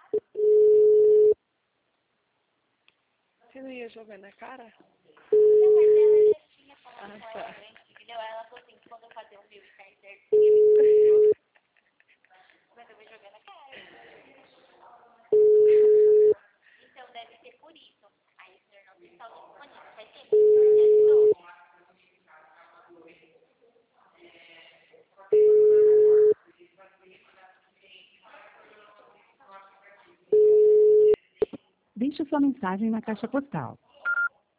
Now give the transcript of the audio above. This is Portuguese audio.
Você não ia jogar na cara? Não, mas ela já tinha falado com Tá. ela antes, entendeu? Ela falou assim, que quando eu fazer o meu e sair certo, mas eu vou jogar na cara. Então deve ser por isso. Aí o senhor não tem saldo disponível. Faz tempo que o senhor realizou? Deixe sua mensagem na caixa postal